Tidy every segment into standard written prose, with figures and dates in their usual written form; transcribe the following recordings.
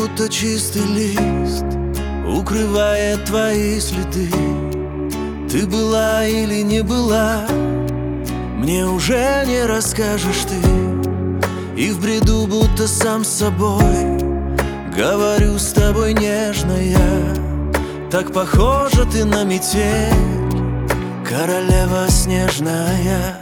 будто чистый лист укрывает твои следы. Ты была или не была, мне уже не расскажешь ты. И в бреду будто сам с собой говорю с тобой нежно я. Так похожа ты на метель, королева снежная.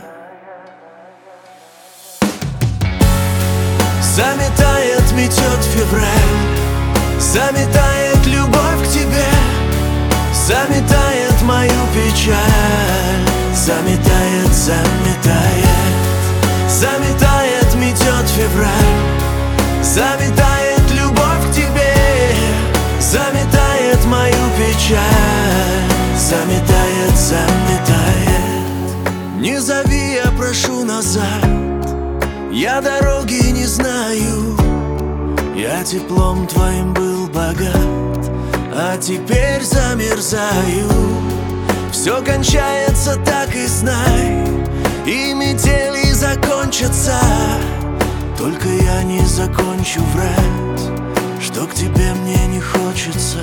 Заметает, метет февраль, заметает любовь к тебе, заметает мою печаль, заметает, заметает, заметает, метет февраль, заметает любовь к тебе, заметает мою печаль, заметает, заметает. Не зови, я прошу назад, я дороги не знаю. Я теплом твоим был богат, а теперь замерзаю. Все кончается, так и знай, и метели закончатся. Только я не закончу врать, что к тебе мне не хочется.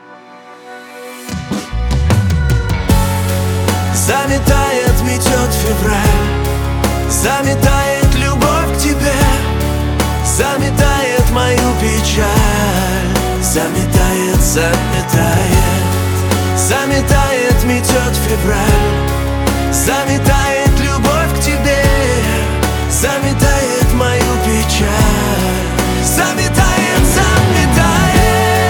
Заметает, метет февраль, заметает любовь к тебе, заметает мою печаль, заметает, заметает, заметает, метет февраль, заметает любовь к тебе, заметает мою печаль, заметает, заметает.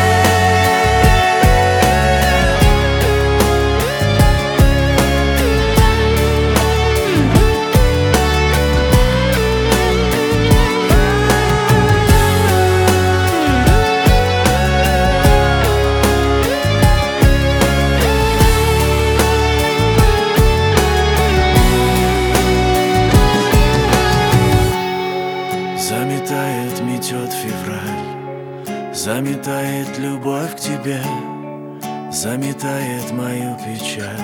Заметает, метет февраль, заметает любовь к тебе, заметает мою печаль.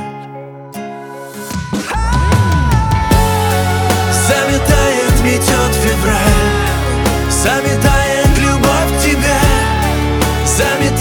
Заметает, метет февраль, заметает любовь к тебе, заметает